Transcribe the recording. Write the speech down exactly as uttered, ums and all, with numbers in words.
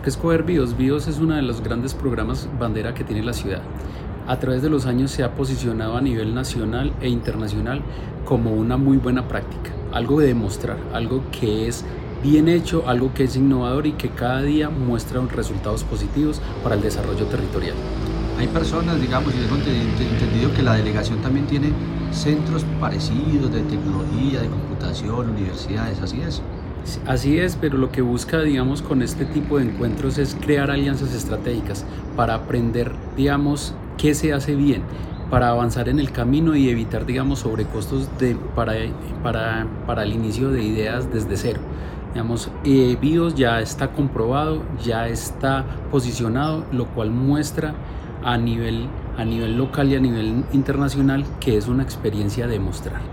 ¿Por qué escoger BIOS? BIOS es uno de los grandes programas bandera que tiene la ciudad. A través de los años se ha posicionado a nivel nacional e internacional como una muy buena práctica, algo de demostrar, algo que es bien hecho, algo que es innovador y que cada día muestra resultados positivos para el desarrollo territorial. Hay personas, digamos, y tengo entendido que la delegación también tiene centros parecidos de tecnología, de computación, universidades, ¿así es? Así es, pero lo que busca, digamos, con este tipo de encuentros es crear alianzas estratégicas para aprender, digamos, qué se hace bien, para avanzar en el camino y evitar, digamos, sobrecostos de, para, para, para el inicio de ideas desde cero. Digamos, eh, BIOS ya está comprobado, ya está posicionado, lo cual muestra a nivel, a nivel local y a nivel internacional que es una experiencia de mostrar.